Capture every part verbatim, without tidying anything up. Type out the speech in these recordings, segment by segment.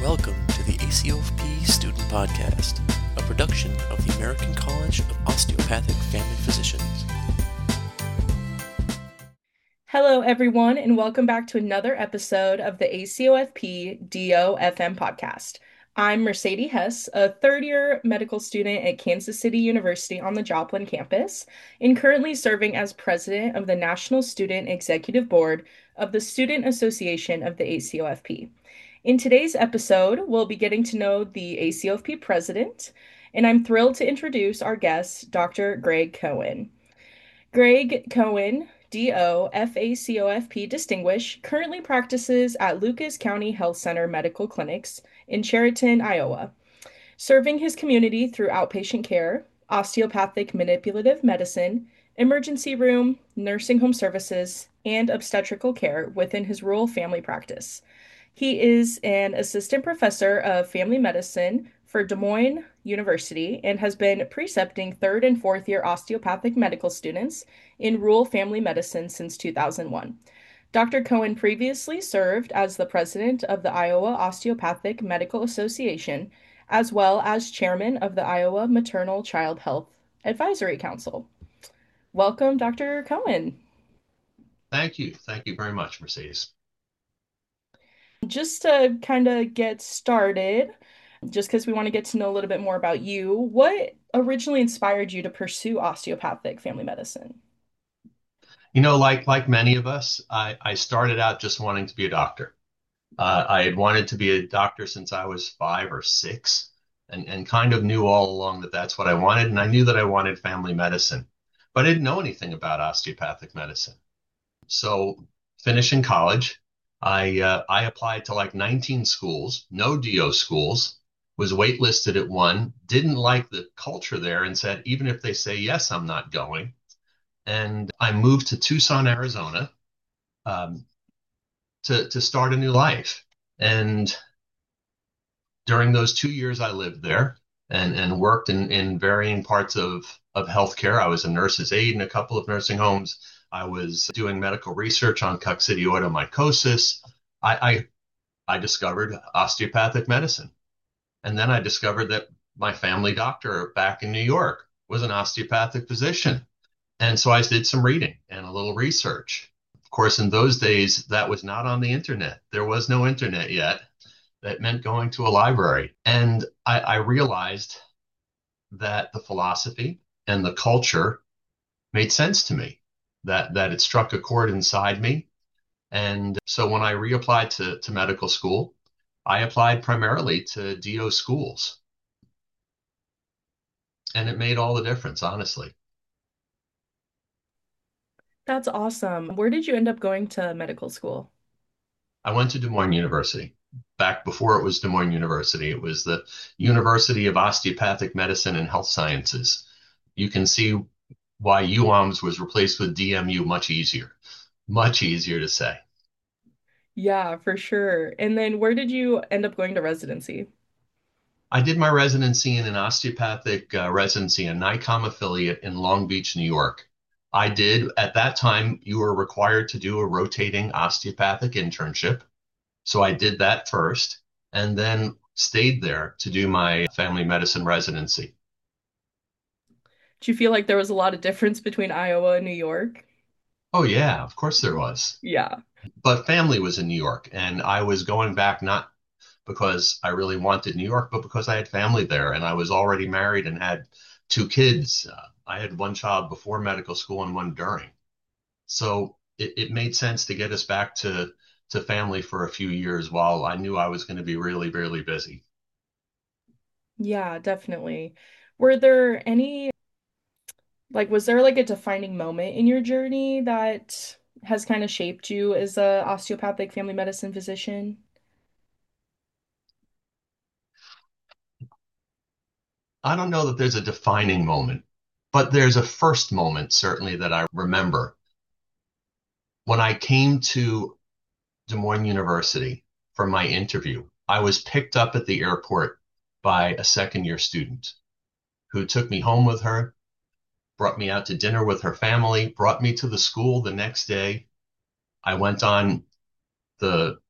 Welcome to the A C O F P Student Podcast, a production of the American College of Osteopathic Family Physicians. Hello, everyone, and welcome back to another episode of the A C O F P D O F M podcast. I'm Mercedes Hess, a third-year medical student at Kansas City University on the Joplin campus, and currently serving as president of the National Student Executive Board of the Student Association of the A C O F P. In today's episode, we'll be getting to know the A C O F P president, and I'm thrilled to introduce our guest, Doctor Greg Cohen. Greg Cohen, D O, F A C O F P Distinguished, currently practices at Lucas County Health Center Medical Clinics in Chariton, Iowa, serving his community through outpatient care, osteopathic manipulative medicine, emergency room, nursing home services, and obstetrical care within his rural family practice. He is an assistant professor of family medicine for Des Moines University and has been precepting third and fourth year osteopathic medical students in rural family medicine since two thousand one. Doctor Cohen previously served as the president of the Iowa Osteopathic Medical Association, as well as chairman of the Iowa Maternal Child Health Advisory Council. Welcome, Doctor Cohen. Thank you. Thank you very much, Mercedes. Just to kind of get started, just because we want to get to know a little bit more about you, what originally inspired you to pursue osteopathic family medicine? You know, like like many of us, I, I started out just wanting to be a doctor. Uh, I had wanted to be a doctor since I was five or six, and, and kind of knew all along that that's what I wanted. And I knew that I wanted family medicine, but I didn't know anything about osteopathic medicine. So finishing college, I uh, I applied to like nineteen schools, no D O schools, was waitlisted at one, didn't like the culture there and said, even if they say yes, I'm not going. And I moved to Tucson, Arizona, um, to, to start a new life. And during those two years I lived there and, and worked in, in varying parts of, of healthcare. I was a nurse's aide in a couple of nursing homes. I was doing medical research on coccidioidomycosis. I, I, I discovered osteopathic medicine. And then I discovered that my family doctor back in New York was an osteopathic physician. And so I did some reading and a little research. Of course, in those days, that was not on the internet. There was no internet yet. That meant going to a library. And I, I realized that the philosophy and the culture made sense to me, that, that it struck a chord inside me. And so when I reapplied to, to medical school, I applied primarily to D O schools. And it made all the difference, honestly. That's awesome. Where did you end up going to medical school? I went to Des Moines University. Back before it was Des Moines University, it was the University of Osteopathic Medicine and Health Sciences. You can see why U O M S was replaced with D M U much easier, much easier to say. Yeah, for sure. And then where did you end up going to residency? I did my residency in an osteopathic uh, residency, a NICOM affiliate in Long Beach, New York. I did, at that time, you were required to do a rotating osteopathic internship. So I did that first and then stayed there to do my family medicine residency. Do you feel like there was a lot of difference between Iowa and New York? Oh, yeah, of course there was. Yeah. But family was in New York, and I was going back not because I really wanted New York, but because I had family there and I was already married and had two kids. Uh, I had one child before medical school and one during. So it, it made sense to get us back to, to family for a few years while I knew I was going to be really, really busy. Yeah, definitely. Were there any, like, was there like a defining moment in your journey that has kind of shaped you as a osteopathic family medicine physician? I don't know that there's a defining moment, but there's a first moment, certainly, that I remember. When I came to Des Moines University for my interview, I was picked up at the airport by a second year student who took me home with her, brought me out to dinner with her family, brought me to the school the next day. I went on the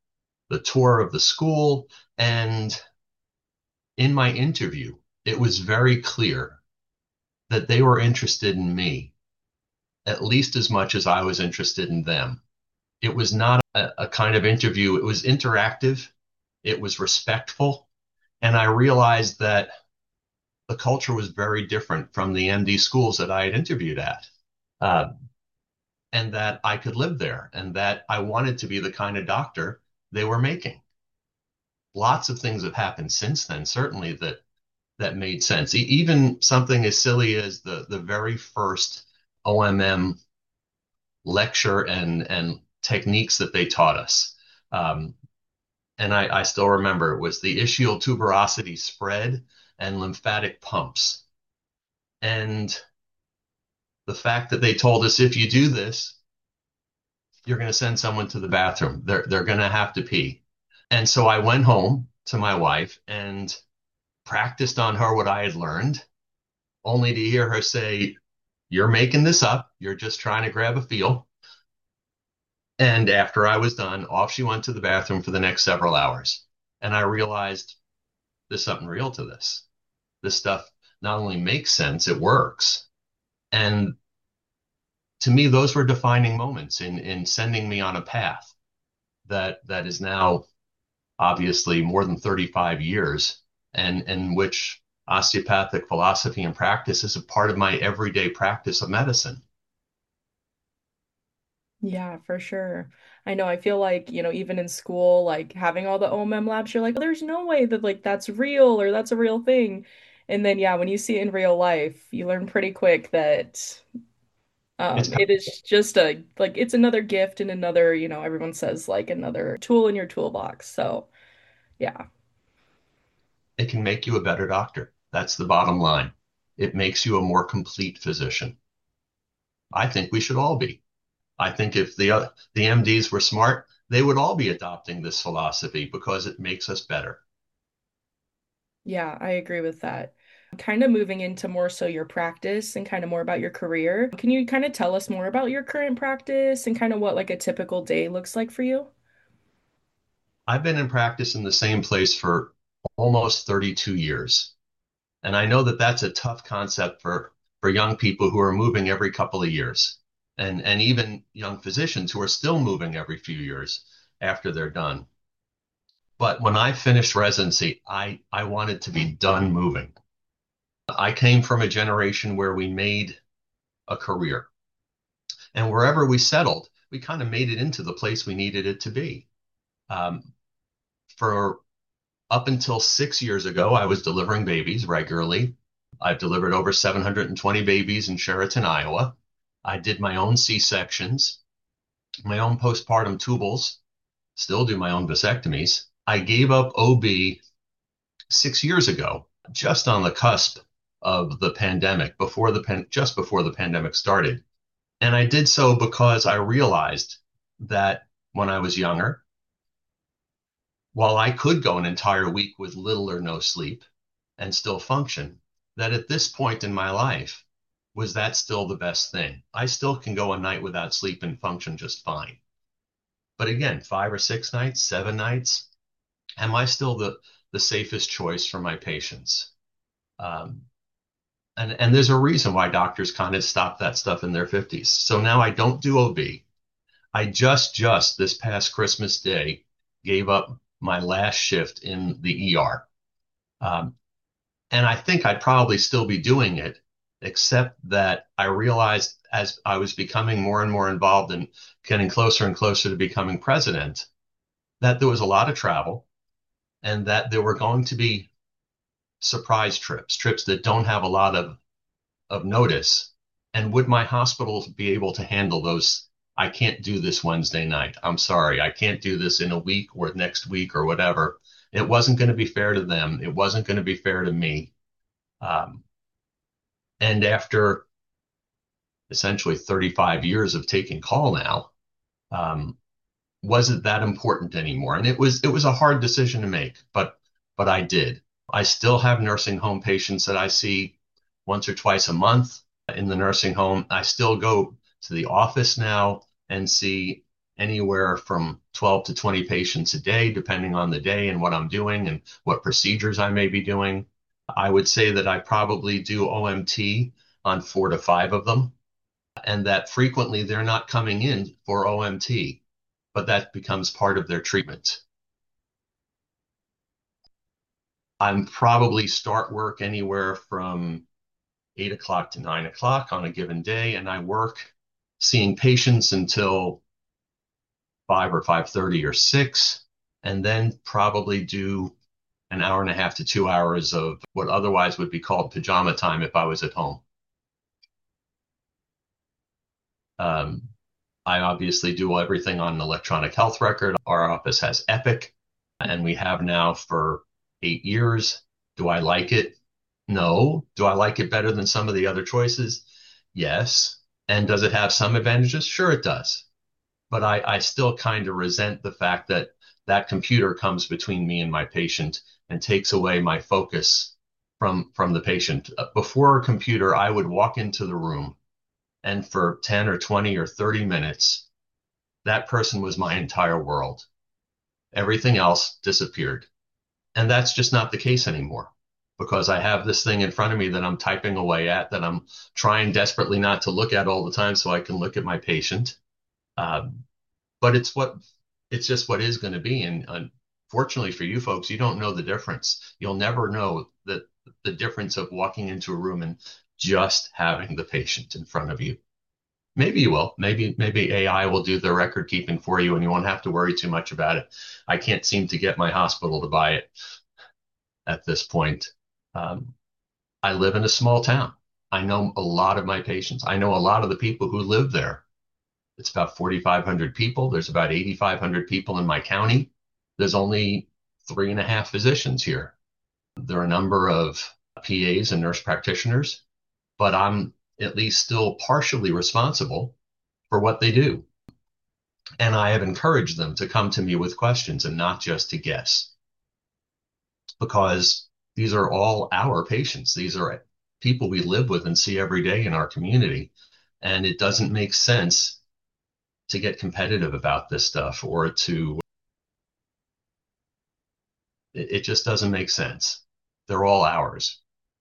the tour of the school. And in my interview, it was very clear that they were interested in me at least as much as I was interested in them. It was not a, a kind of interview. It was interactive. It was respectful. And I realized that the culture was very different from the M D schools that I had interviewed at. Uh, and that I could live there and that I wanted to be the kind of doctor they were making. Lots of things have happened since then, certainly that that made sense. E- even something as silly as the the very first O M M lecture and and techniques that they taught us. Um, and I, I still remember it was the ischial tuberosity spread and lymphatic pumps. And the fact that they told us if you do this, you're going to send someone to the bathroom. They're they're going to have to pee. And so I went home to my wife and practiced on her what I had learned, only to hear her say, "You're making this up. You're just trying to grab a feel." And after I was done, off she went to the bathroom for the next several hours. And I realized there's something real to this. This stuff not only makes sense, it works. And to me, those were defining moments in in sending me on a path that that is now obviously more than thirty-five years, and in which osteopathic philosophy and practice is a part of my everyday practice of medicine. Yeah, for sure. I know. I feel like, you know, even in school, like having all the O M M labs, you're like, there's no way that like that's real or that's a real thing. And then, yeah, when you see it in real life, you learn pretty quick that It's um, it is just a like it's another gift and another, you know, everyone says like another tool in your toolbox. So, yeah. it can make you a better doctor. That's the bottom line. It makes you a more complete physician. I think we should all be. I think if the uh, the M Ds were smart, they would all be adopting this philosophy because it makes us better. Yeah, I agree with that. Kind of moving into more so your practice and kind of more about your career. Can you kind of tell us more about your current practice and kind of what like a typical day looks like for you? I've been in practice in the same place for almost thirty-two years. And I know that that's a tough concept for, for young people who are moving every couple of years, and, and even young physicians who are still moving every few years after they're done. But when I finished residency, I, I wanted to be done moving. I came from a generation where we made a career, and wherever we settled, we kind of made it into the place we needed it to be. Um, for up until six years ago, I was delivering babies regularly. I've delivered over seven hundred twenty babies in Sheraton, Iowa. I did my own C-sections, my own postpartum tubals, still do my own vasectomies. I gave up O B six years ago, just on the cusp of the pandemic, before the pan- just before the pandemic started. And I did so because I realized that when I was younger, while I could go an entire week with little or no sleep and still function, that at this point in my life, was that still the best thing? I still can go a night without sleep and function just fine. But again, five or six nights, seven nights, am I still the, the safest choice for my patients? Um, and, and there's a reason why doctors kind of stop that stuff in their fifties. So now I don't do O B. I just, just this past Christmas Day gave up my last shift in the E R. Um, and I think I'd probably still be doing it, except that I realized as I was becoming more and more involved and getting closer and closer to becoming president, that there was a lot of travel and that there were going to be surprise trips, trips that don't have a lot of, of notice. And would my hospitals be able to handle those? I can't do this Wednesday night. I'm sorry. I can't do this in a week or next week or whatever. It wasn't going to be fair to them. It wasn't going to be fair to me. Um, and after essentially thirty-five years of taking call now, um, wasn't that important anymore? And it was it was a hard decision to make, but but I did. I still have nursing home patients that I see once or twice a month in the nursing home. I still go to the office now and see anywhere from twelve to twenty patients a day, depending on the day and what I'm doing and what procedures I may be doing. I would say that I probably do O M T on four to five of them, and that frequently they're not coming in for O M T, but that becomes part of their treatment. I'm probably start work anywhere from eight o'clock to nine o'clock on a given day, and I work seeing patients until five or five thirty or six, and then probably do an hour and a half to two hours of what otherwise would be called pajama time if I was at home. Um, I obviously do everything on an electronic health record. Our office has Epic, and we have now for eight years. Do I like it? No. Do I like it better than some of the other choices? Yes. And does it have some advantages? Sure, it does. But I, I still kind of resent the fact that that computer comes between me and my patient and takes away my focus from from the patient. Before a computer, I would walk into the room, and for ten or twenty or thirty minutes, that person was my entire world. Everything else disappeared. And that's just not the case anymore because I have this thing in front of me that I'm typing away at, that I'm trying desperately not to look at all the time so I can look at my patient. Um, but it's what it's just what is going to be. And unfortunately for you folks, you don't know the difference. You'll never know that the difference of walking into a room and just having the patient in front of you. Maybe you will. Maybe maybe A I will do the record keeping for you and you won't have to worry too much about it. I can't seem to get my hospital to buy it at this point. Um, I live in a small town. I know a lot of my patients. I know a lot of the people who live there. It's about forty-five hundred people. There's about eighty-five hundred people in my county. There's only three and a half physicians here. There are a number of P As and nurse practitioners, but I'm at least still partially responsible for what they do. And I have encouraged them to come to me with questions and not just to guess, because these are all our patients. These are people we live with and see every day in our community. And it doesn't make sense to get competitive about this stuff or to, it, it just doesn't make sense. They're all ours.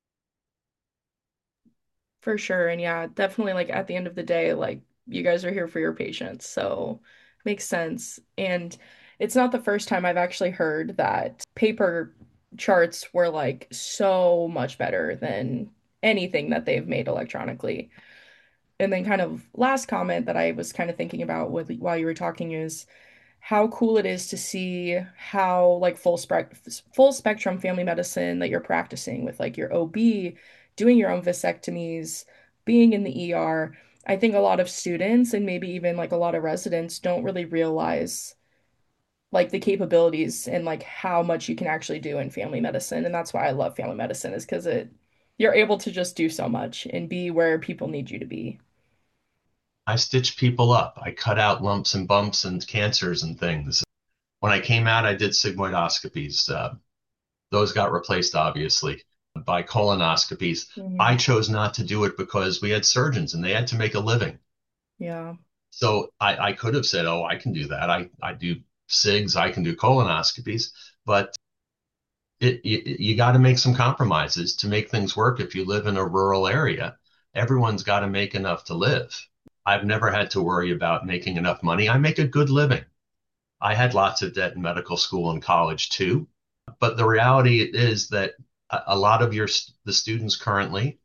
For sure. And yeah, definitely like at the end of the day, like you guys are here for your patients. So makes sense. And it's not the first time I've actually heard that paper charts were like so much better than anything that they've made electronically. And then kind of last comment that I was kind of thinking about with while you were talking is how cool it is to see how like full spec full spectrum family medicine that you're practicing with like your O B, doing your own vasectomies, being in the E R. I think a lot of students and maybe even like a lot of residents don't really realize like the capabilities and like how much you can actually do in family medicine. And that's why I love family medicine is because it you're able to just do so much and be where people need you to be. I stitch people up. I cut out lumps and bumps and cancers and things. When I came out, I did sigmoidoscopies. Uh, those got replaced, obviously, by colonoscopies. I Mhm. chose not to do it because we had surgeons and they had to make a living. Yeah, So I, I could have said, oh, I can do that. I, I do SIGs, I can do colonoscopies, but it, you, you got to make some compromises to make things work. If you live in a rural area, everyone's got to make enough to live. I've never had to worry about making enough money. I make a good living. I had lots of debt in medical school and college too. But the reality is that a, a lot of your the students currently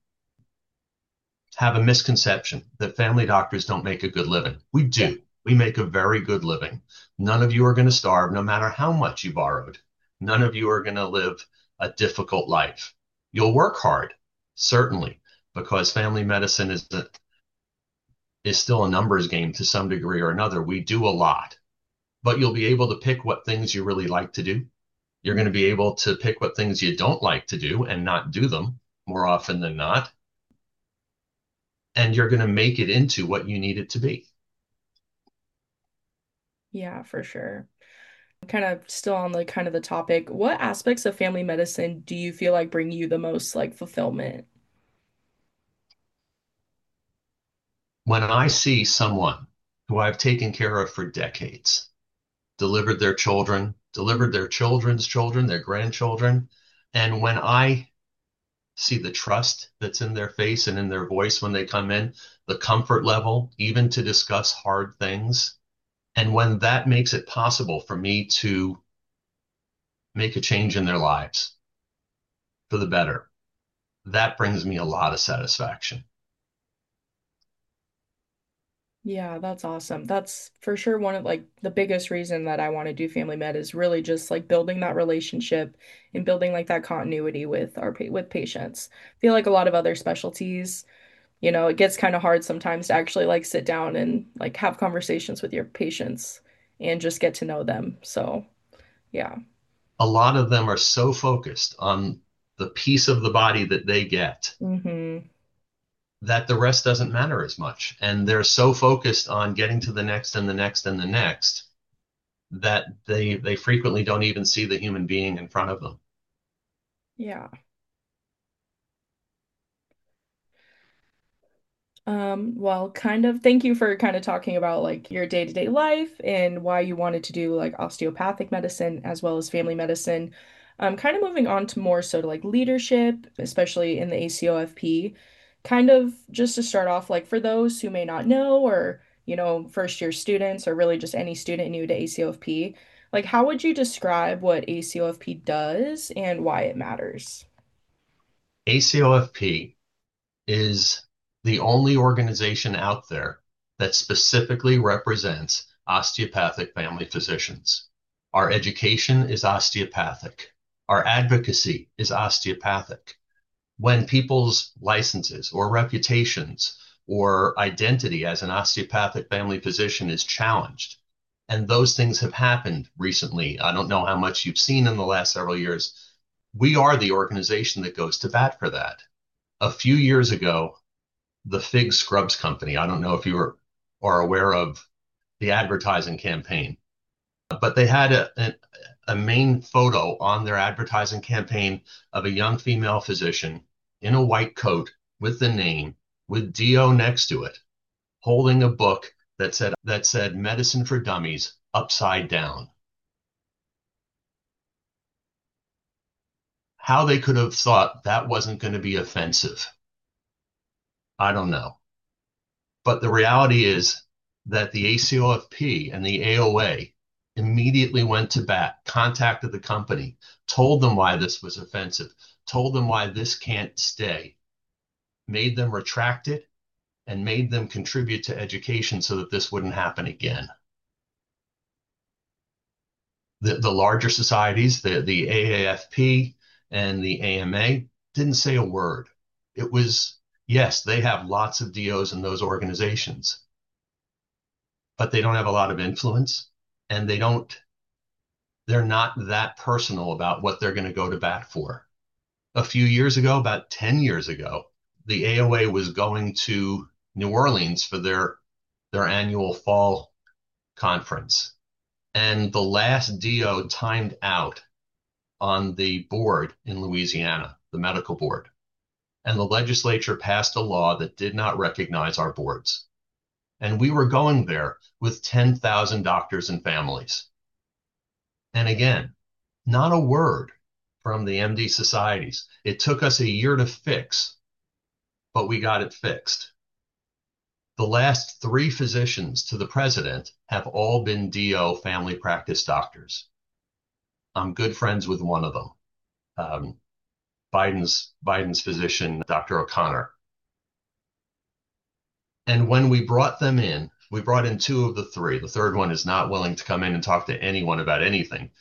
have a misconception that family doctors don't make a good living. We yeah, do. We make a very good living. None of you are going to starve, no matter how much you borrowed. None of you are going to live a difficult life. You'll work hard, certainly, because family medicine is a, is still a numbers game to some degree or another. We do a lot, but you'll be able to pick what things you really like to do. You're going to be able to pick what things you don't like to do and not do them more often than not. And you're going to make it into what you need it to be. yeah, for sure. Kind of still on the kind of the topic, what aspects of family medicine do you feel like bring you the most like fulfillment? When I see someone who I've taken care of for decades, delivered their children, delivered their children's children, their grandchildren. And when I see the trust that's in their face and in their voice when they come in, the comfort level, even to discuss hard things, and when that makes it possible for me to make a change in their lives for the better, that brings me a lot of satisfaction. Yeah, that's awesome. That's for sure one of like the biggest reason that I want to do family med is really just like building that relationship and building like that continuity with our pa with patients. I feel like a lot of other specialties, you know, it gets kind of hard sometimes to actually like sit down and like have conversations with your patients and just get to know them. So, yeah. A lot of them are so focused on the piece of the body that they get Hmm. that the rest doesn't matter as much. And they're so focused on getting to the next and the next and the next that they they frequently don't even see the human being in front of them. Yeah. Um, well, kind of thank you for kind of talking about like your day-to-day life and why you wanted to do like osteopathic medicine as well as family medicine. Um, kind of moving on to more so to like leadership, especially in the A C O F P. Kind of just to start off, like for those who may not know, or you know, first year students, or really just any student new to A C O F P, like how would you describe what A C O F P does and why it matters? A C O F P is the only organization out there that specifically represents osteopathic family physicians. Our education is osteopathic. Our advocacy is osteopathic. When people's licenses or reputations or identity as an osteopathic family physician is challenged, and those things have happened recently, I don't know how much you've seen in the last several years, we are the organization that goes to bat for that. A few years ago, the Fig Scrubs Company, I don't know if you are, are aware of the advertising campaign, but they had a, a, a main photo on their advertising campaign of a young female physician in a white coat with the name, with D O next to it, holding a book that said that said Medicine for Dummies upside down. How they could have thought that wasn't going to be offensive, I don't know. But the reality is that the A C O F P and the A O A immediately went to bat, contacted the company, told them why this was offensive, told them why this can't stay, made them retract it, and made them contribute to education so that this wouldn't happen again. The, the larger societies, the, the A A F P and the A M A, didn't say a word. It was, yes, they have lots of D Os in those organizations, but they don't have a lot of influence, and they don't, they're not that personal about what they're going to go to bat for. A few years ago, about ten years ago, the A O A was going to New Orleans for their their annual fall conference. And the last D O timed out on the board in Louisiana, the medical board. And the legislature passed a law that did not recognize our boards. And we were going there with ten thousand doctors and families. And again, not a word from the M D societies. It took us a year to fix, but we got it fixed. The last three physicians to the president have all been D O family practice doctors. I'm good friends with one of them, um, Biden's Biden's physician, Doctor O'Connor. And when we brought them in, we brought in two of the three. The third one is not willing to come in and talk to anyone about anything.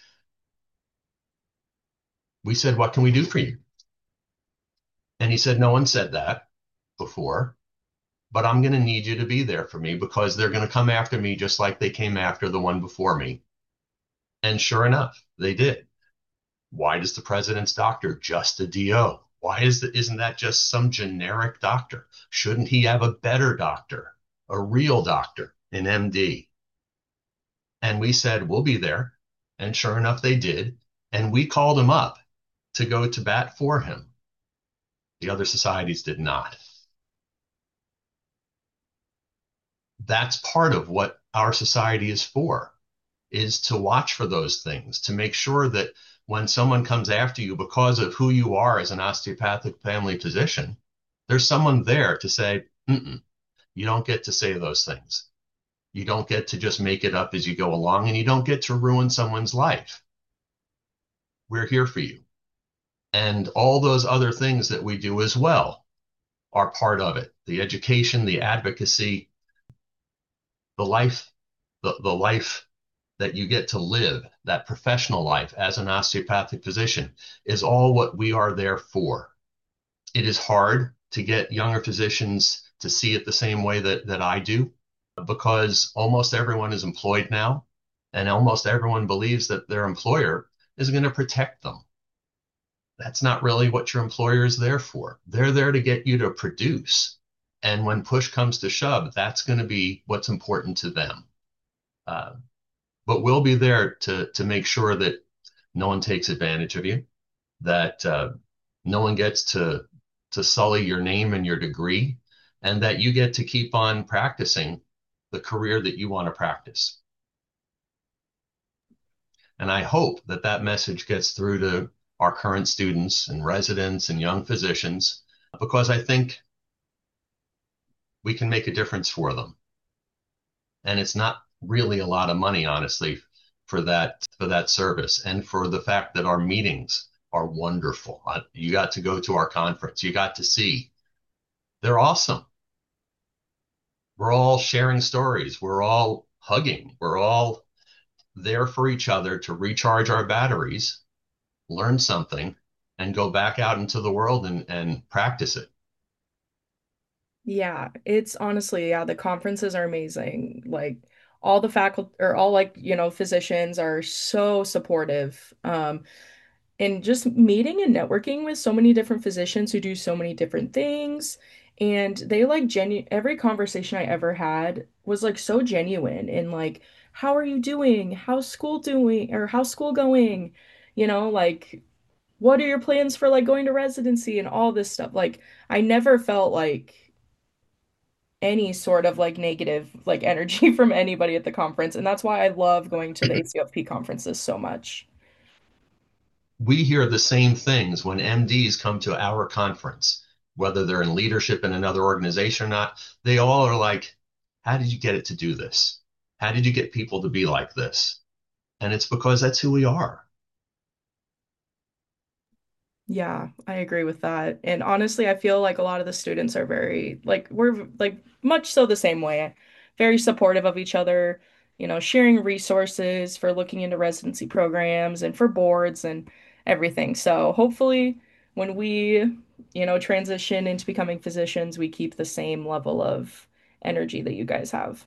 We said, "What can we do for you?" And he said, "No one said that before, but I'm going to need you to be there for me because they're going to come after me just like they came after the one before me." And sure enough, they did. Why does the president's doctor just a D O? Why is the, isn't that just some generic doctor? Shouldn't he have a better doctor, a real doctor, an M D? And we said, we'll be there. And sure enough, they did. And we called him up to go to bat for him. The other societies did not. that's part of what our society is for, is to watch for those things, to make sure that when someone comes after you because of who you are as an osteopathic family physician, there's someone there to say, mm-mm, you don't get to say those things. You don't get to just make it up as you go along, and you don't get to ruin someone's life. We're here for you. And all those other things that we do as well are part of it. The education, the advocacy, the life, the, the life that you get to live, that professional life as an osteopathic physician, is all what we are there for. It is hard to get younger physicians to see it the same way that, that I do, because almost everyone is employed now, and almost everyone believes that their employer is going to protect them. That's not really what your employer is there for. They're there to get you to produce. And when push comes to shove, that's going to be what's important to them. Uh, but we'll be there to, to make sure that no one takes advantage of you, that uh, no one gets to, to sully your name and your degree, and that you get to keep on practicing the career that you want to practice. And I hope that that message gets through to our current students and residents and young physicians, because I think we can make a difference for them. And it's not really a lot of money, honestly, for that, for that service, and for the fact that our meetings are wonderful. You got to go to our conference. You got to see. They're awesome. We're all sharing stories. We're all hugging. We're all there for each other to recharge our batteries, learn something, and go back out into the world and, and practice it. Yeah, it's honestly, yeah, the conferences are amazing. Like all the faculty or all like, you know, physicians are so supportive. Um, and just meeting and networking with so many different physicians who do so many different things. And they like genu every conversation I ever had was like so genuine and like, how are you doing? How's school doing? Or how's school going? You know, like what are your plans for like going to residency and all this stuff? Like I never felt like any sort of like negative like energy from anybody at the conference. And that's why I love going to the A C O F P conferences so much. We hear the same things when M Ds come to our conference, whether they're in leadership in another organization or not. They all are like, how did you get it to do this? How did you get people to be like this? And it's because that's who we are. Yeah, I agree with that. And honestly, I feel like a lot of the students are very like we're like much so the same way. Very supportive of each other, you know, sharing resources for looking into residency programs and for boards and everything. So hopefully when we, you know, transition into becoming physicians, we keep the same level of energy that you guys have.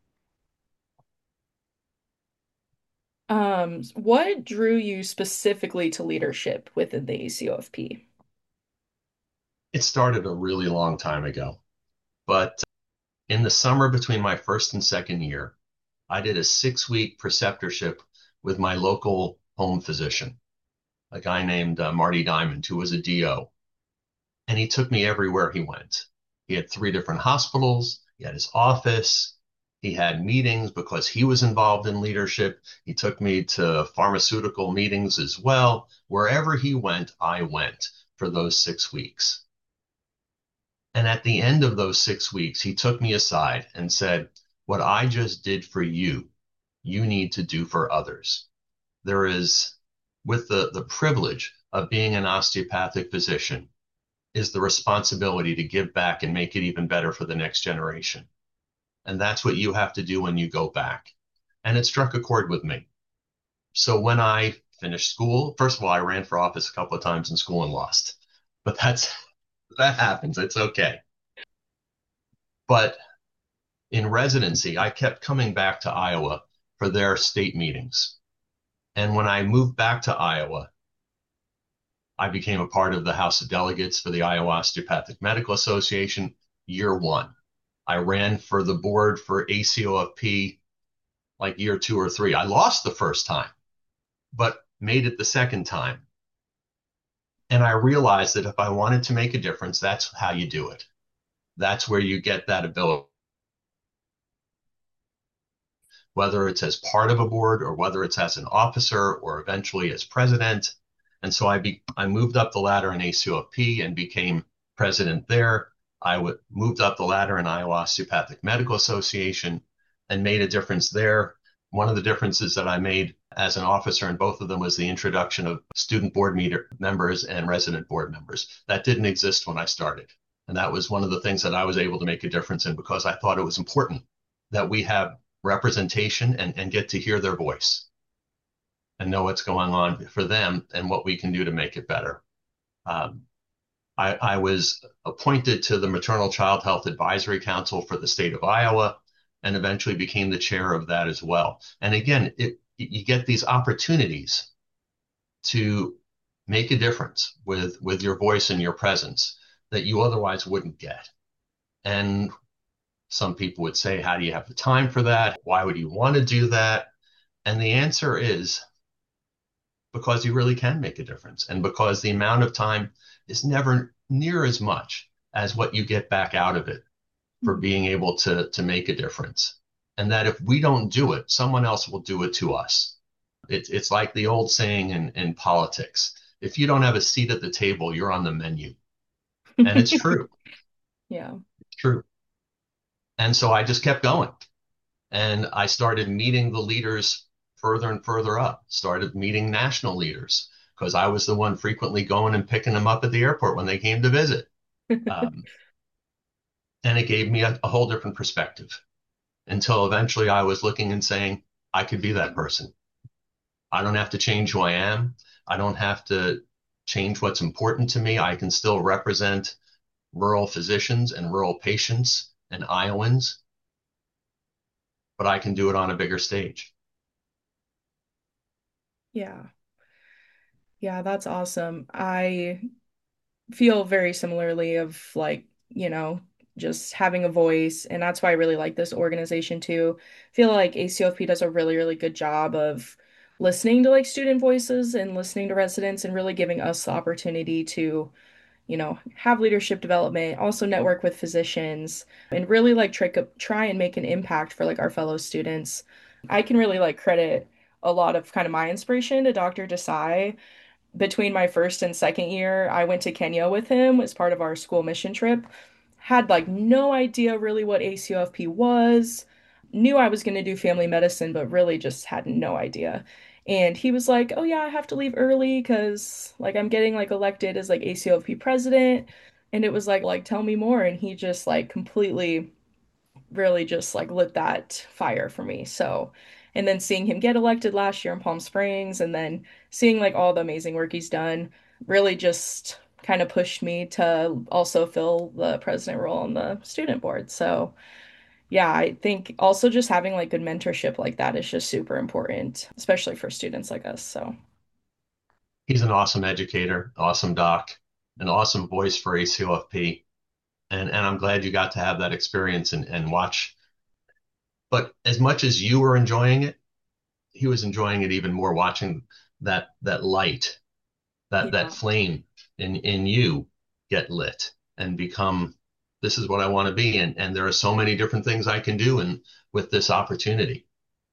Um, what drew you specifically to leadership within the A C O F P? It started a really long time ago, but in the summer between my first and second year, I did a six week preceptorship with my local home physician, a guy named uh, Marty Diamond, who was a D O. And he took me everywhere he went. He had three different hospitals. He had his office. He had meetings because he was involved in leadership. He took me to pharmaceutical meetings as well. Wherever he went, I went for those six weeks. And at the end of those six weeks, he took me aside and said, what I just did for you, you need to do for others. There is, with the, the privilege of being an osteopathic physician, is the responsibility to give back and make it even better for the next generation. And that's what you have to do when you go back. And it struck a chord with me. So when I finished school, first of all, I ran for office a couple of times in school and lost. But that's that happens. It's okay. But in residency, I kept coming back to Iowa for their state meetings. And when I moved back to Iowa, I became a part of the House of Delegates for the Iowa Osteopathic Medical Association year one. I ran for the board for A C O F P like year two or three. I lost the first time, but made it the second time. And I realized that if I wanted to make a difference, that's how you do it. That's where you get that ability. whether it's as part of a board or whether it's as an officer or eventually as president. And so I be, I moved up the ladder in A C O F P and became president there. I w- moved up the ladder in Iowa Osteopathic Medical Association and made a difference there. One of the differences that I made as an officer in both of them was the introduction of student board meter members and resident board members. That didn't exist when I started. And that was one of the things that I was able to make a difference in because I thought it was important that we have representation and, and get to hear their voice and know what's going on for them and what we can do to make it better. Um, I, I was appointed to the Maternal Child Health Advisory Council for the state of Iowa and eventually became the chair of that as well. And again, it, you get these opportunities to make a difference with, with your voice and your presence that you otherwise wouldn't get. And some people would say, how do you have the time for that? Why would you want to do that? And the answer is because you really can make a difference and because the amount of time is never near as much as what you get back out of it for being able to, to make a difference. And that if we don't do it, someone else will do it to us. It, it's like the old saying in, in politics, if you don't have a seat at the table, you're on the menu. And it's true. Yeah. It's true. And so I just kept going. And I started meeting the leaders further and further up, started meeting national leaders because I was the one frequently going and picking them up at the airport when they came to visit. Um, and it gave me a, a whole different perspective until eventually I was looking and saying, I could be that person. I don't have to change who I am. I don't have to change what's important to me. I can still represent rural physicians and rural patients and Iowans, but I can do it on a bigger stage. Yeah. Yeah, that's awesome. I feel very similarly of like, you know, just having a voice. And that's why I really like this organization too. I feel like A C O F P does a really, really good job of listening to like student voices and listening to residents and really giving us the opportunity to, you know, have leadership development, also network with physicians and really like try, try and make an impact for like our fellow students. I can really like credit a lot of kind of my inspiration to Doctor Desai. Between my first and second year, I went to Kenya with him as part of our school mission trip. Had like no idea really what A C O F P was. Knew I was going to do family medicine, but really just had no idea. And he was like, "Oh yeah, I have to leave early because like I'm getting like elected as like A C O F P president." And it was like like tell me more and he just like completely really just like lit that fire for me. So, and then seeing him get elected last year in Palm Springs and then seeing like all the amazing work he's done really just kind of pushed me to also fill the president role on the student board. So, yeah, I think also just having like good mentorship like that is just super important, especially for students like us. So, He's an awesome educator, awesome doc, an awesome voice for A C O F P. And, and I'm glad you got to have that experience and, and watch. But as much as you were enjoying it, he was enjoying it even more watching that that light, that yeah. that flame in, in you get lit and become, this is what I want to be. And, and there are so many different things I can do and with this opportunity.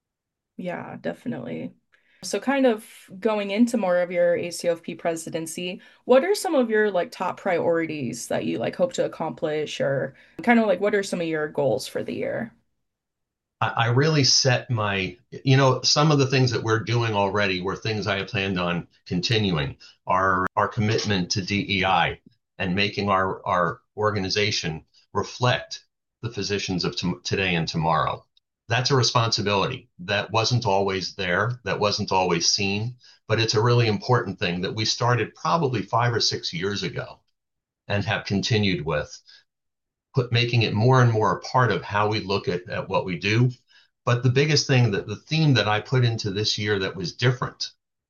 Yeah, definitely. So kind of going into more of your A C O F P presidency, what are some of your like top priorities that you like hope to accomplish or kind of like what are some of your goals for the year? I, I really set my, you know, some of the things that we're doing already were things I had planned on continuing. Our our commitment to D E I and making our, our organization reflect the physicians of t- today and tomorrow. That's a responsibility that wasn't always there, that wasn't always seen, but it's a really important thing that we started probably five or six years ago and have continued with, put making it more and more a part of how we look at, at what we do. But the biggest thing, that the theme that I put into this year that was different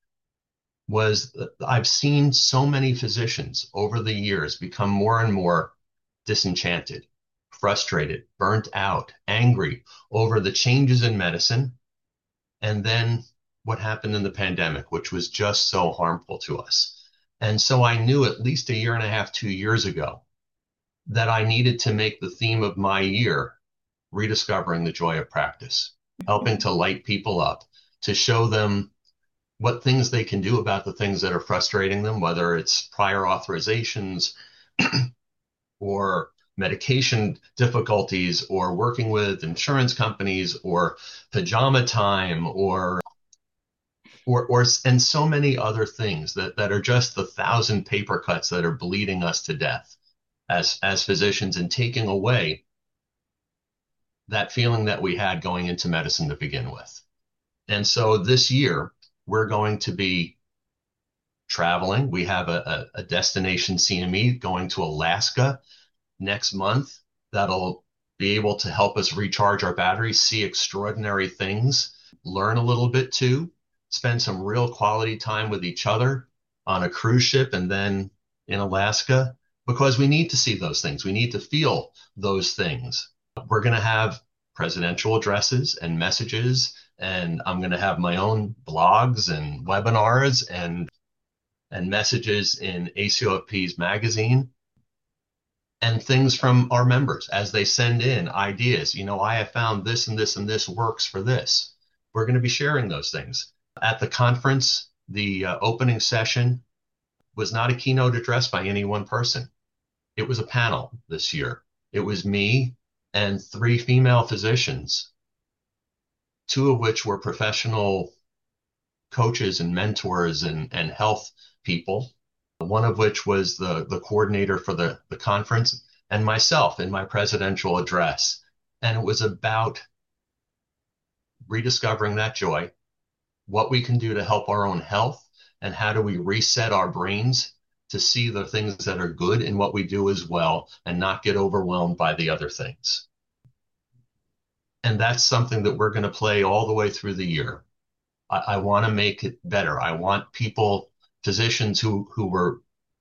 was that I've seen so many physicians over the years become more and more disenchanted, frustrated, burnt out, angry over the changes in medicine, and then what happened in the pandemic, which was just so harmful to us. And so I knew at least a year and a half, two years ago, that I needed to make the theme of my year rediscovering the joy of practice. helping to light people up, to show them what things they can do about the things that are frustrating them, whether it's prior authorizations or medication difficulties or working with insurance companies or pajama time or or or and so many other things that that are just the thousand paper cuts that are bleeding us to death as as physicians and taking away that feeling that we had going into medicine to begin with. And so this year we're going to be traveling. We have a, a, a destination C M E going to Alaska next month that'll be able to help us recharge our batteries, see extraordinary things, learn a little bit too, spend some real quality time with each other on a cruise ship and then in Alaska, because we need to see those things. We need to feel those things. We're going to have presidential addresses and messages, and I'm going to have my own blogs and webinars and and messages in A C O F P's magazine and things from our members as they send in ideas. You know, I have found this and this and this works for this. We're going to be sharing those things. At the conference, the uh, opening session was not a keynote address by any one person. It was a panel this year. It was me and three female physicians, two of which were professional coaches and mentors and, and health people, one of which was the, the coordinator for the, the conference, and myself in my presidential address. And it was about rediscovering that joy, what we can do to help our own health, and how do we reset our brains to see the things that are good in what we do as well and not get overwhelmed by the other things. And that's something that we're going to play all the way through the year. I, I want to make it better. I want people, physicians who, who were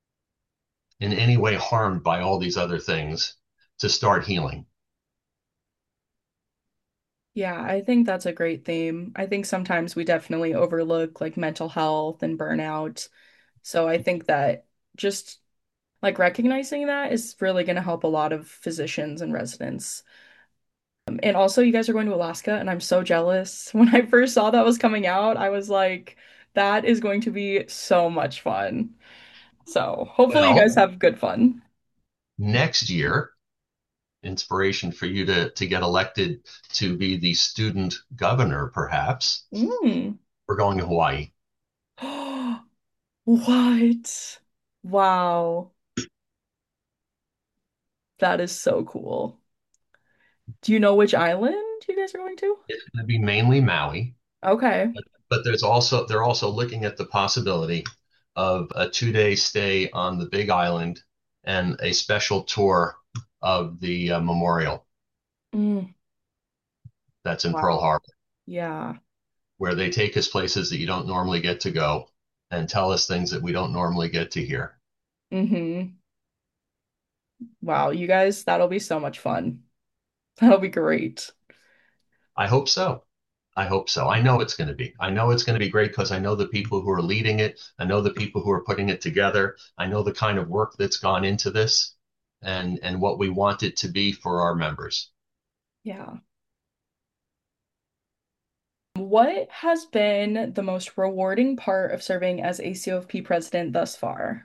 in any way harmed by all these other things, to start healing. Yeah, I think that's a great theme. I think sometimes we definitely overlook like mental health and burnout. So I think that just like recognizing that is really going to help a lot of physicians and residents. Um, And also, you guys are going to Alaska, and I'm so jealous. When I first saw that was coming out, I was like, that is going to be so much fun. So hopefully, you guys Well, have good fun. next year, inspiration for you to, to get elected to be the student governor, perhaps, Mm. we're going to Hawaii. What? Wow. That is so cool. Do you know which island you guys are going to? It's going to be mainly Maui, Okay. but, but there's also they're also looking at the possibility of a two-day stay on the Big Island and a special tour of the uh, memorial Mm, that's in Pearl wow. Harbor, Yeah. where they take us places that you don't normally get to go and tell us things that we don't normally get to hear. Mm-hmm. Wow, you guys, that'll be so much fun. That'll be great. I hope so. I hope so. I know it's going to be. I know it's going to be great because I know the people who are leading it. I know the people who are putting it together. I know the kind of work that's gone into this and and what we want it to be for our members. Yeah. What has been the most rewarding part of serving as A C O F P president thus far?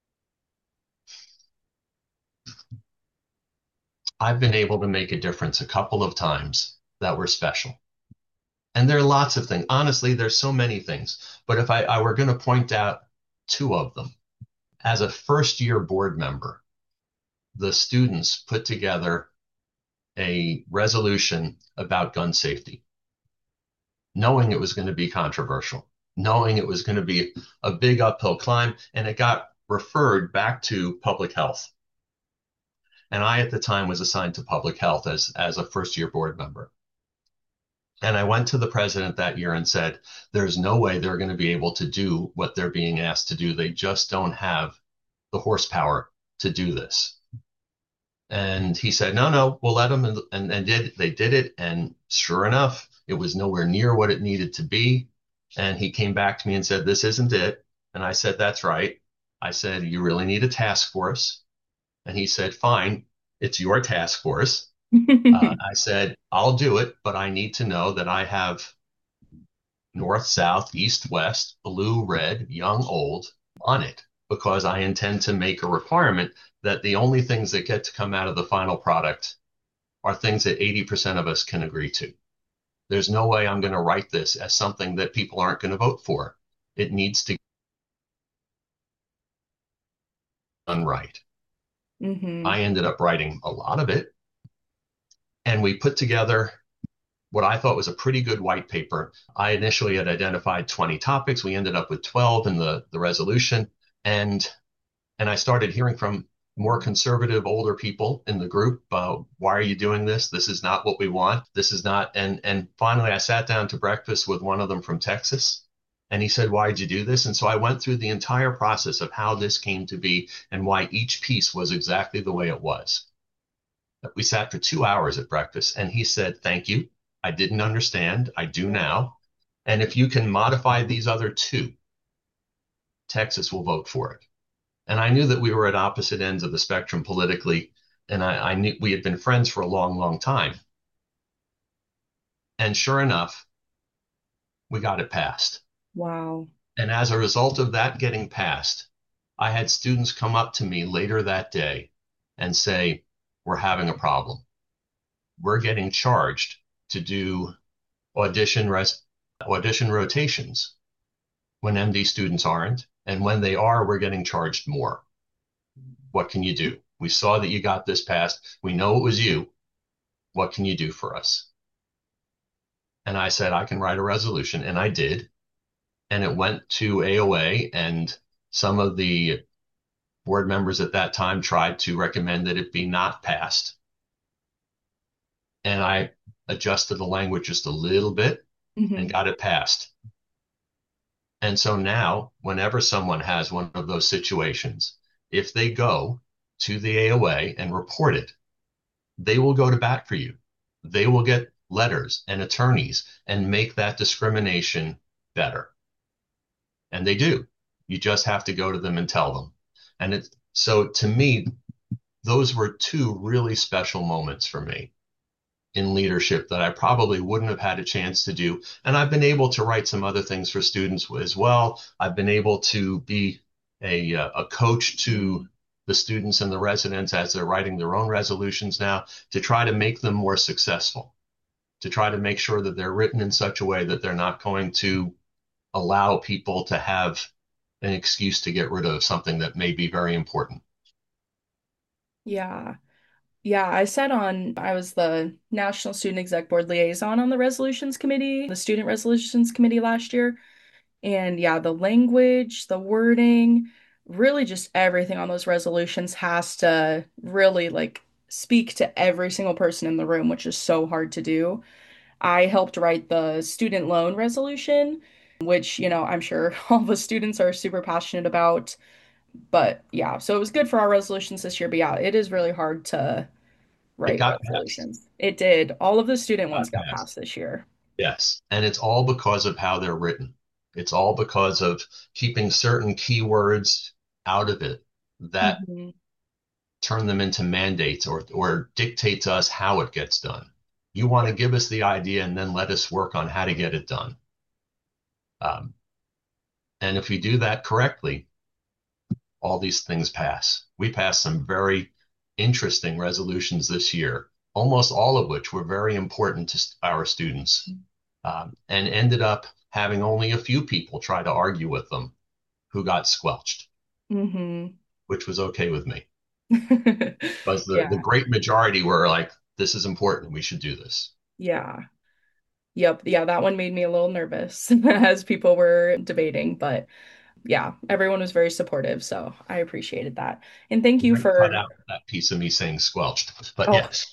I've been able to make a difference a couple of times that were special. And there are lots of things. Honestly, there's so many things. But if I, I were going to point out two of them, as a first year board member, the students put together a resolution about gun safety, knowing it was going to be controversial, knowing it was going to be a big uphill climb, and it got referred back to public health. And I, at the time, was assigned to public health as, as a first year board member. And I went to the president that year and said, there's no way they're going to be able to do what they're being asked to do. They just don't have the horsepower to do this. And he said, no, no, we'll let them. And, and, and did, they did it. And sure enough, it was nowhere near what it needed to be. And he came back to me and said, this isn't it. And I said, that's right. I said, you really need a task force. And he said, fine, it's your task force. Uh, I said, I'll do it, but I need to know that I have north, south, east, west, blue, red, young, old on it because I intend to make a requirement that the only things that get to come out of the final product are things that eighty percent of us can agree to. There's no way I'm going to write this as something that people aren't going to vote for. It needs to be done right. hmm I ended up writing a lot of it, and we put together what I thought was a pretty good white paper. I initially had identified twenty topics. We ended up with twelve in the, the resolution. And and I started hearing from more conservative older people in the group. Uh, why are you doing this? This is not what we want. This is not. And and finally, I sat down to breakfast with one of them from Texas, and he said, "Why did you do this?" And so I went through the entire process of how this came to be and why each piece was exactly the way it was. We sat for two hours at breakfast, and he said, "Thank you. I didn't understand. I do now. And if you can modify these other two, Texas will vote for it." And I knew that we were at opposite ends of the spectrum politically, and I, I knew we had been friends for a long, long time. And sure enough, we got it passed. Wow. And as a result of that getting passed, I had students come up to me later that day and say, "We're having a problem. We're getting charged to do audition res- audition rotations when M D students aren't, and when they are, we're getting charged more. What can you do? We saw that you got this passed. We know it was you. What can you do for us?" And I said, I can write a resolution, and I did. And it went to A O A, and some of the board members at that time tried to recommend that it be not passed. And I adjusted the language just a little bit and hmm got it passed. And so now, whenever someone has one of those situations, if they go to the A O A and report it, they will go to bat for you. They will get letters and attorneys and make that discrimination better. And they do. You just have to go to them and tell them. And it's so to me, those were two really special moments for me in leadership that I probably wouldn't have had a chance to do. And I've been able to write some other things for students as well. I've been able to be a, a coach to the students and the residents as they're writing their own resolutions now to try to make them more successful, to try to make sure that they're written in such a way that they're not going to allow people to have an excuse to get rid of something that may be very important. Yeah. Yeah, I sat on, I was the National Student Exec Board liaison on the resolutions committee, the student resolutions committee last year. And yeah, the language, the wording, really just everything on those resolutions has to really like speak to every single person in the room, which is so hard to do. I helped write the student loan resolution, which, you know, I'm sure all the students are super passionate about. But yeah, so it was good for our resolutions this year. But yeah, it is really hard to It write got passed. resolutions. It did. All of the student ones Got got passed passed. this year. Yes. And it's all because of how they're written. It's all because of keeping certain keywords out of it that hmm turn them into mandates or, or dictate to us how it gets done. You want to give us the idea and then let us work on how to get it done. Um, and if you do that correctly, all these things pass. We passed some very interesting resolutions this year, almost all of which were very important to our students, um, and ended up having only a few people try to argue with them who got squelched, hmm which was okay with me. Because the, the Yeah. great majority were like, this is important. We should do this. Yeah. Yep. Yeah, that one made me a little nervous as people were debating, but yeah, everyone was very supportive, so I appreciated that. And thank You you might cut for out that piece of me saying squelched, but oh. yes.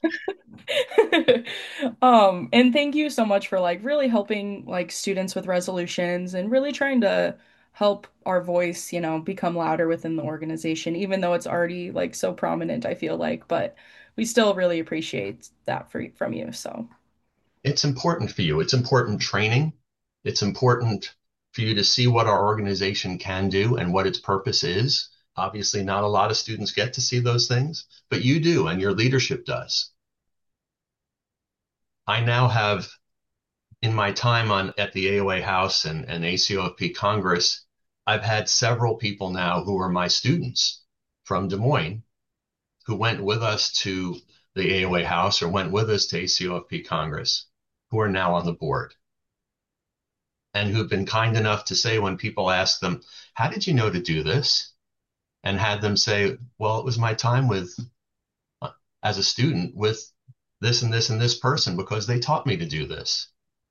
Um, and thank you so much for like really helping like students with resolutions and really trying to help our voice, you know, become louder within the organization, even though it's already like so prominent, I feel like, but we still really appreciate that for from you. So, It's important for you. It's important training. It's important for you to see what our organization can do and what its purpose is. Obviously, not a lot of students get to see those things, but you do, and your leadership does. I now have, in my time on at the A O A House and, and A C O F P Congress, I've had several people now who are my students from Des Moines who went with us to the A O A House or went with us to A C O F P Congress, who are now on the board and who've been kind enough to say when people ask them, how did you know to do this? And had them say, well, it was my time with, uh, as a student with this and this and this person because they taught me to do this.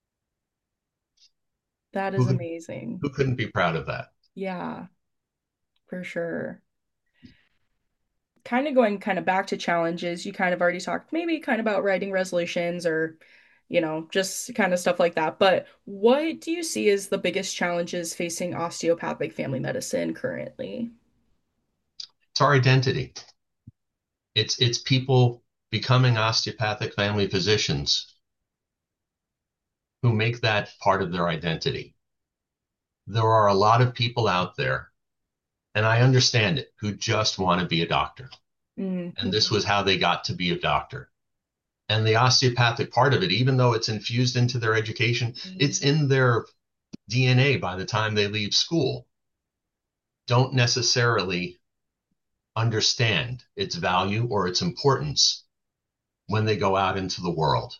That is Who, amazing. who couldn't be proud of that? Yeah, for sure. Kind of going kind of back to challenges, you kind of already talked maybe kind of about writing resolutions or, you know, just kind of stuff like that. But what do you see as the biggest challenges facing osteopathic family medicine currently? It's our identity. It's it's people becoming osteopathic family physicians who make that part of their identity. There are a lot of people out there, and I understand it, who just want to be a doctor. And this Mm-hmm. was how they got to be a doctor. And the osteopathic part of it, even though it's infused into their education, it's in their D N A by the time they leave school, don't necessarily understand its value or its importance when they go out into the world.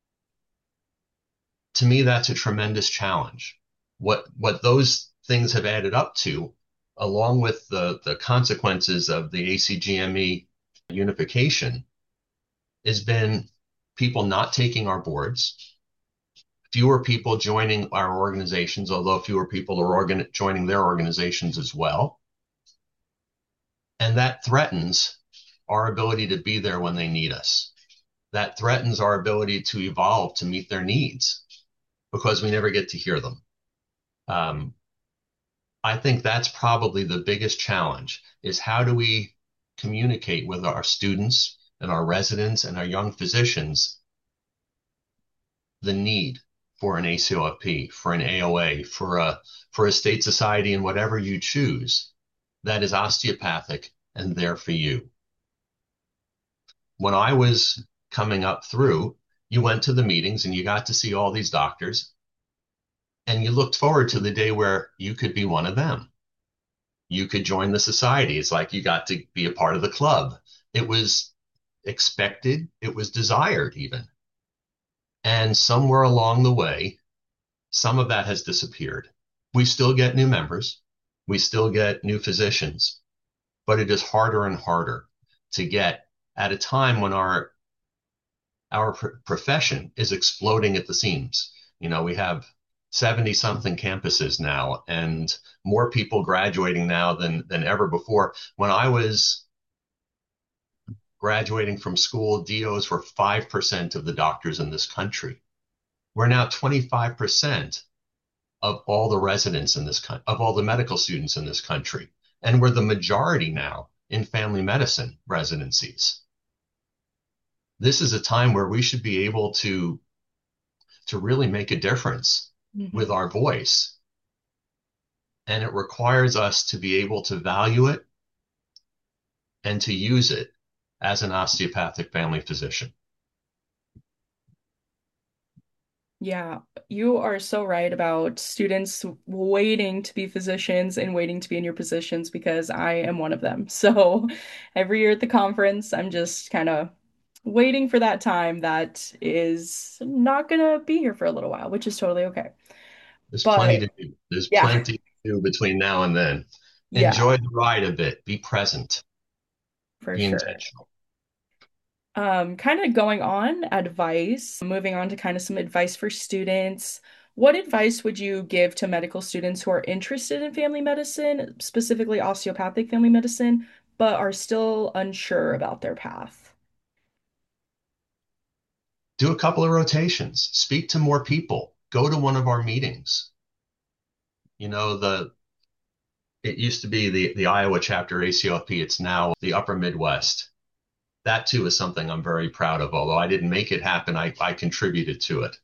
To me, that's a tremendous challenge. What what those things have added up to, along with the, the consequences of the A C G M E unification, has been people not taking our boards, fewer people joining our organizations, although fewer people are organ- joining their organizations as well. And that threatens our ability to be there when they need us. That threatens our ability to evolve to meet their needs because we never get to hear them. Um, I think that's probably the biggest challenge is how do we communicate with our students and our residents and our young physicians the need for an A C O F P, for an A O A, for a for a state society and whatever you choose that is osteopathic and there for you. When I was coming up through, you went to the meetings and you got to see all these doctors and you looked forward to the day where you could be one of them. You could join the society. It's like you got to be a part of the club. It was expected. It was desired even. And somewhere along the way, some of that has disappeared. We still get new members. We still get new physicians, but it is harder and harder to get at a time when our our pr- profession is exploding at the seams. You know, we have seventy something campuses now and more people graduating now than than ever before. When I was graduating from school, D Os were five percent of the doctors in this country. We're now twenty-five percent of all the residents in this country, of all the medical students in this country. And we're the majority now in family medicine residencies. This is a time where we should be able to, to really make a difference with Mm-hmm. our voice. And it requires us to be able to value it and to use it as an osteopathic family physician. Yeah, you are so right about students waiting to be physicians and waiting to be in your positions because I am one of them. So every year at the conference, I'm just kind of waiting for that time that is not gonna be here for a little while, which is totally okay. There's plenty But to do. There's yeah, plenty to do between now and then. yeah, Enjoy the ride a bit. Be present. for Be sure. intentional. Um, kind of going on advice, moving on to kind of some advice for students. What advice would you give to medical students who are interested in family medicine, specifically osteopathic family medicine, but are still unsure about their path? Do a couple of rotations. Speak to more people. Go to one of our meetings. You know, the it used to be the, the Iowa chapter A C O F P. It's now the Upper Midwest. That too is something I'm very proud of. Although I didn't make it happen, I, I contributed to it.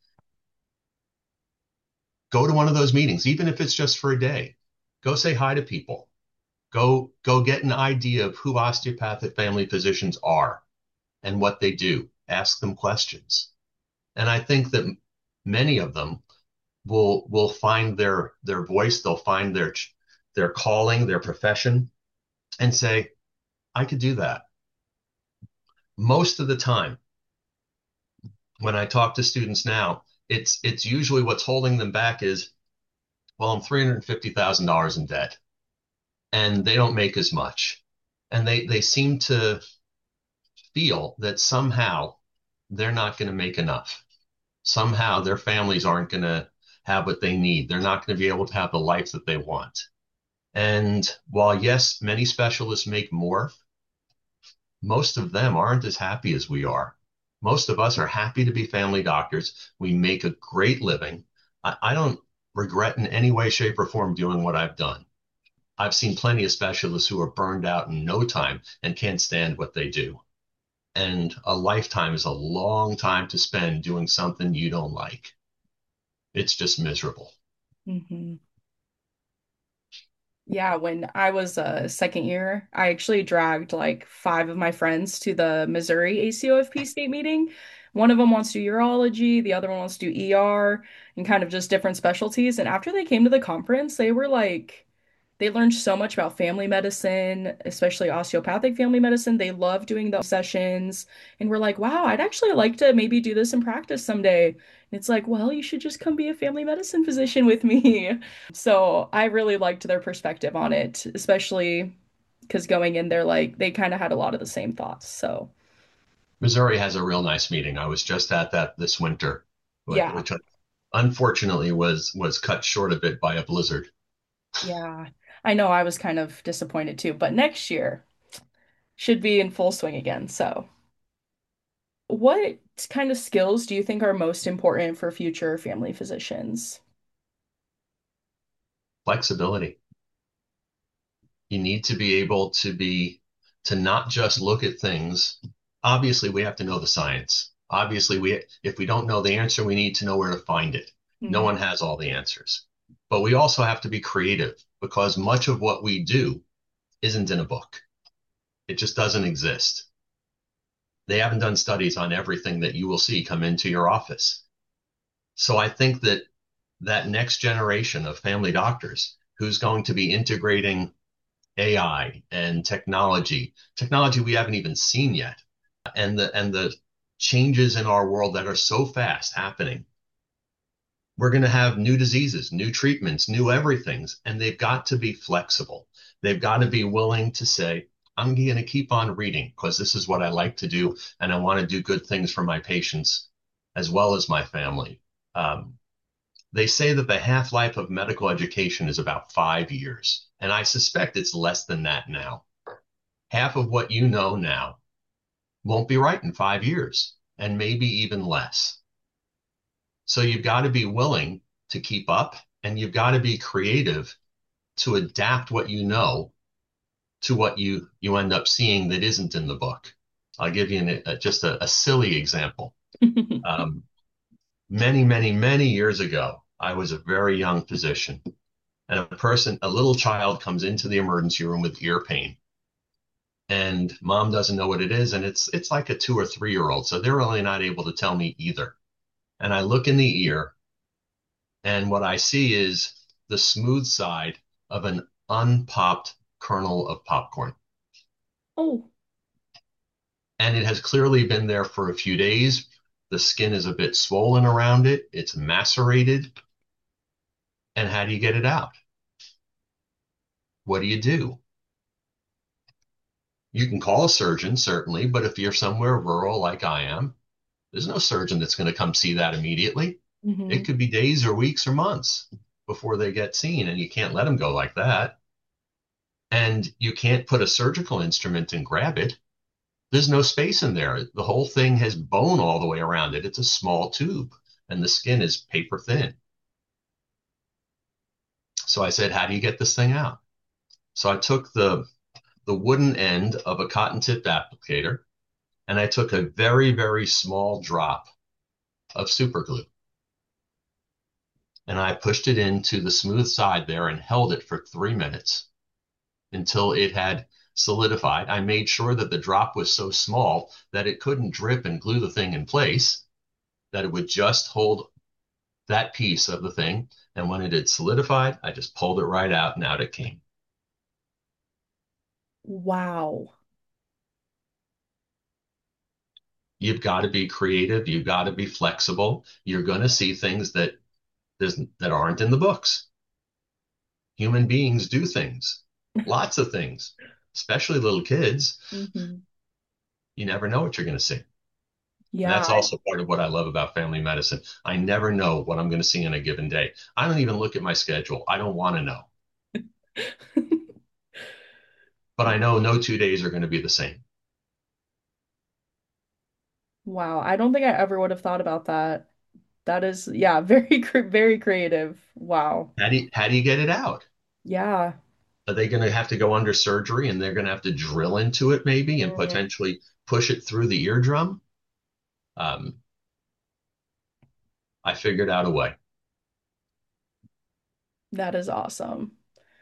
Go to one of those meetings, even if it's just for a day. Go say hi to people. Go go get an idea of who osteopathic family physicians are and what they do. Ask them questions. And I think that many of them will will find their their voice, they'll find their their calling, their profession, and say, I could do that. Most of the time, when I talk to students now, it's it's usually what's holding them back is, well, I'm three hundred fifty thousand dollars in debt, and they don't make as much. And they they seem to feel that somehow they're not going to make enough. Somehow their families aren't going to have what they need. They're not going to be able to have the life that they want. And while, yes, many specialists make more, most of them aren't as happy as we are. Most of us are happy to be family doctors. We make a great living. I, I don't regret in any way, shape, or form doing what I've done. I've seen plenty of specialists who are burned out in no time and can't stand what they do. And a lifetime is a long time to spend doing something you don't like. It's just miserable. hmm Yeah, when I was a second year, I actually dragged like five of my friends to the Missouri A C O F P state meeting. One of them wants to do urology, the other one wants to do E R, and kind of just different specialties. And after they came to the conference, they were like, they learned so much about family medicine, especially osteopathic family medicine. They love doing those sessions. And we're like, wow, I'd actually like to maybe do this in practice someday. And it's like, well, you should just come be a family medicine physician with me. So I really liked their perspective on it, especially because going in there, like they kind of had a lot of the same thoughts. So Missouri has a real nice meeting. I was just at that this winter, yeah, which unfortunately was was cut short a bit by a blizzard. yeah. I know I was kind of disappointed too, but next year should be in full swing again. So what kind of skills do you think are most important for future family physicians? Flexibility. You need to be able to be to not just look at things. Obviously, we have to know the science. Obviously, we if we don't know the answer, we need to know where to find it. No Mhm. one has all the answers. But we also have to be creative because much of what we do isn't in a book. It just doesn't exist. They haven't done studies on everything that you will see come into your office. So I think that that next generation of family doctors who's going to be integrating A I and technology, technology we haven't even seen yet, and the and the changes in our world that are so fast happening. We're going to have new diseases, new treatments, new everythings, and they've got to be flexible. They've got to be willing to say, I'm going to keep on reading because this is what I like to do, and I want to do good things for my patients as well as my family. Um, they say that the half-life of medical education is about five years, and I suspect it's less than that now. Half of what you know now won't be right in five years, and maybe even less. So you've got to be willing to keep up, and you've got to be creative to adapt what you know to what you you end up seeing that isn't in the book. I'll give you an, a, just a, a silly example. Um, many, many, many years ago, I was a very young physician, and a person, a little child comes into the emergency room with ear pain, and mom doesn't know what it is, and it's it's like a two or three year old, so they're really not able to tell me either. And I look in the ear, and what I see is the smooth side of an unpopped kernel of popcorn. Oh, And it has clearly been there for a few days. The skin is a bit swollen around it. It's macerated. And how do you get it out? What do you do? You can call a surgeon, certainly, but if you're somewhere rural like I am, there's no surgeon that's going to come see that immediately. hmm It could be days or weeks or months before they get seen, and you can't let them go like that. And you can't put a surgical instrument and grab it. There's no space in there. The whole thing has bone all the way around it. It's a small tube, and the skin is paper thin. So I said, how do you get this thing out? So I took the the wooden end of a cotton tip applicator, and I took a very, very small drop of super glue. And I pushed it into the smooth side there and held it for three minutes until it had solidified. I made sure that the drop was so small that it couldn't drip and glue the thing in place. that it would just hold that piece of the thing. And when it had solidified, I just pulled it right out and out it came. Wow. You've got to be creative. You've got to be flexible. You're going to see things that there's, that aren't in the books. Human beings do things, lots of things, especially little kids. Hmm. You never know what you're going to see. And Yeah. that's also part of what I love about family medicine. I never know what I'm going to see in a given day. I don't even look at my schedule. I don't want to know. But I know no two days are going to be the same. Wow. I don't think I ever would have thought about that. That is, yeah, very, cre- very creative. Wow. How do you, how do you get it out? Yeah. Are they going to have to go under surgery and they're going to have to drill into it maybe and Mm, potentially push it through the eardrum? Um, I figured out a way. that is awesome.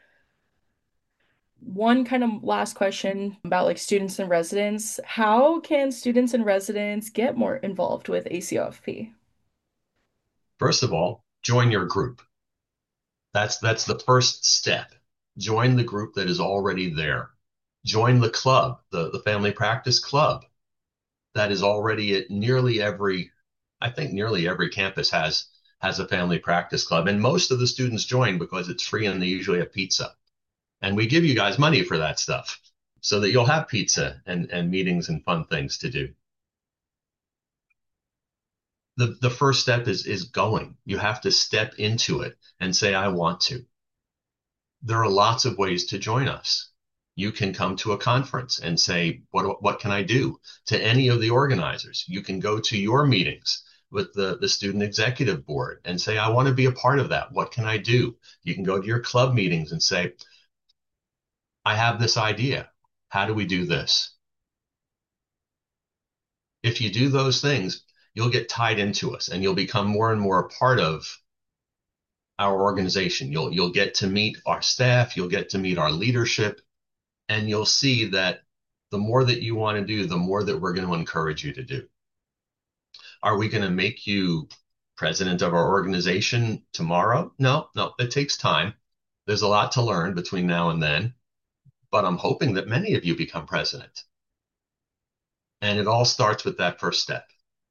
One kind of last question about like students and residents. How can students and residents get more involved with A C O F P? First of all, join your group. That's that's the first step. Join the group that is already there. Join the club, the, the family practice club that is already at nearly every, I think nearly every campus has has a family practice club. And most of the students join because it's free and they usually have pizza. And we give you guys money for that stuff so that you'll have pizza and, and meetings and fun things to do. The, the first step is, is going. You have to step into it and say, I want to. There are lots of ways to join us. You can come to a conference and say, what, what can I do? To any of the organizers. You can go to your meetings with the, the student executive board and say, I want to be a part of that. What can I do? You can go to your club meetings and say, I have this idea. How do we do this? If you do those things, you'll get tied into us and you'll become more and more a part of our organization. You'll you'll get to meet our staff, you'll get to meet our leadership, and you'll see that the more that you want to do, the more that we're going to encourage you to do. Are we going to make you president of our organization tomorrow? No, no, it takes time. There's a lot to learn between now and then, but I'm hoping that many of you become president. And it all starts with that first step.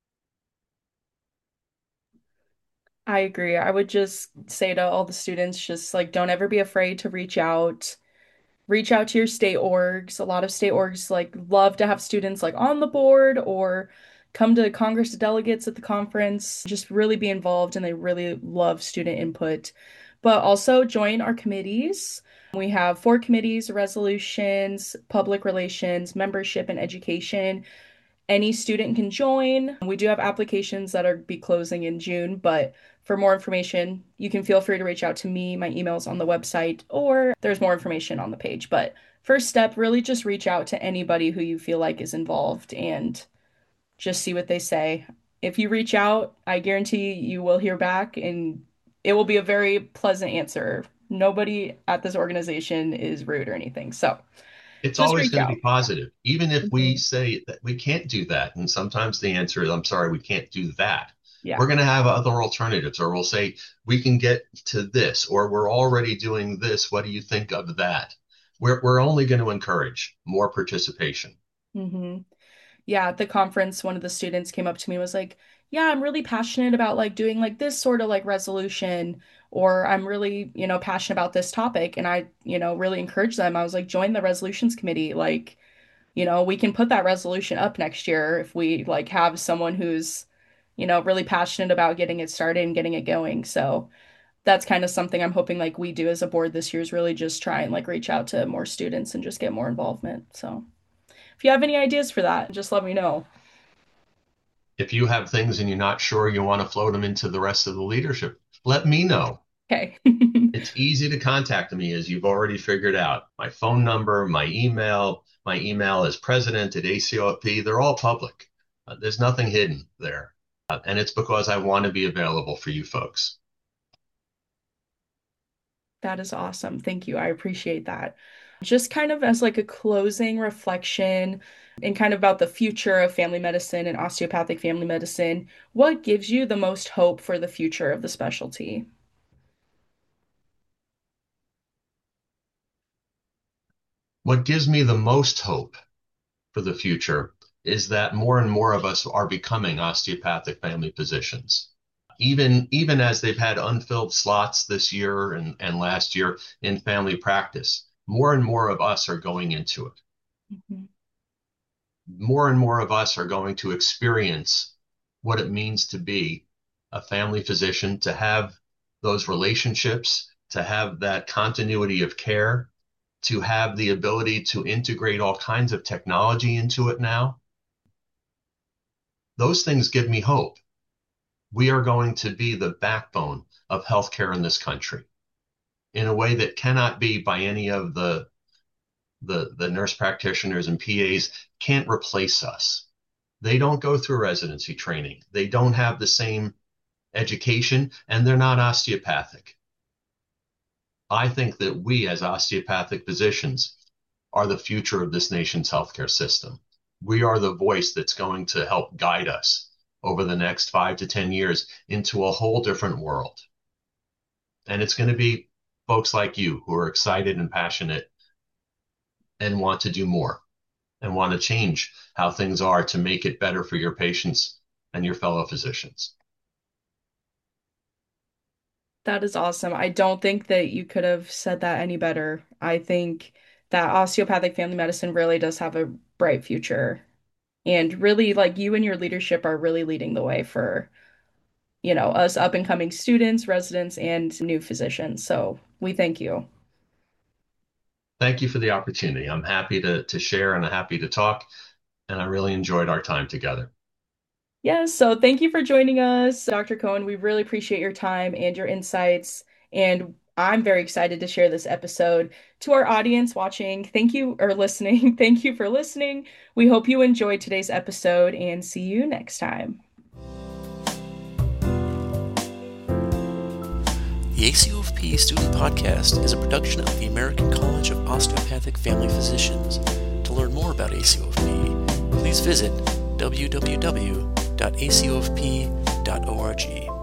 I agree. I would just say to all the students, just like don't ever be afraid to reach out. Reach out to your state orgs. A lot of state orgs like love to have students like on the board or come to Congress delegates at the conference. Just really be involved and they really love student input. But also join our committees. We have four committees: resolutions, public relations, membership, and education. Any student can join. We do have applications that are be closing in June, but for more information, you can feel free to reach out to me. My email is on the website, or there's more information on the page. But first step, really just reach out to anybody who you feel like is involved and just see what they say. If you reach out, I guarantee you will hear back and it will be a very pleasant answer. Nobody at this organization is rude or anything. So It's just always reach going to be out. positive, even if we Mhm. say that we can't do that. And sometimes the answer is, I'm sorry, we can't do that. Yeah. We're going to have other alternatives, or we'll say, we can get to this, or we're already doing this. What do you think of that? We're, we're only going to encourage more participation. Hmm. Yeah, at the conference, one of the students came up to me and was like, "Yeah, I'm really passionate about like doing like this sort of like resolution, or I'm really, you know, passionate about this topic." And I, you know, really encouraged them. I was like, "Join the resolutions committee. Like, you know, we can put that resolution up next year if we like have someone who's, you know, really passionate about getting it started and getting it going." So that's kind of something I'm hoping like we do as a board this year is really just try and like reach out to more students and just get more involvement. So if you have any ideas for that, just let me know. If you have things and you're not sure you want to float them into the rest of the leadership, let me know. Okay. It's easy to contact me, as you've already figured out. My phone number, my email, my email is president at A C O F P. They're all public. Uh, there's nothing hidden there. Uh, and it's because I want to be available for you folks. That is awesome. Thank you. I appreciate that. Just kind of as like a closing reflection and kind of about the future of family medicine and osteopathic family medicine, what gives you the most hope for the future of the specialty? What gives me the most hope for the future is that more and more of us are becoming osteopathic family physicians. Even, even as they've had unfilled slots this year and, and last year in family practice, more and more of us are going into it. Mhm. More and more of us are going to experience what it means to be a family physician, to have those relationships, to have that continuity of care, to have the ability to integrate all kinds of technology into it now. Those things give me hope. We are going to be the backbone of healthcare in this country in a way that cannot be by any of the the, the nurse practitioners and P As can't replace us. They don't go through residency training. They don't have the same education, and they're not osteopathic. I think that we as osteopathic physicians are the future of this nation's healthcare system. We are the voice that's going to help guide us over the next five to ten years into a whole different world. And it's going to be folks like you who are excited and passionate and want to do more and want to change how things are to make it better for your patients and your fellow physicians. That is awesome. I don't think that you could have said that any better. I think that osteopathic family medicine really does have a bright future. And really, like you and your leadership are really leading the way for, you know, us up and coming students, residents, and new physicians. So we thank you. Thank you for the opportunity. I'm happy to, to share and I'm happy to talk, and I really enjoyed our time together. Yes, so thank you for joining us, Doctor Cohen. We really appreciate your time and your insights. And I'm very excited to share this episode to our audience watching. Thank you, or listening. Thank you for listening. We hope you enjoyed today's episode and see you next time. The A C O F P Student Podcast is a production of the American College of Osteopathic Family Physicians. To learn more about A C O F P, please visit w w w dot a c o f p dot org.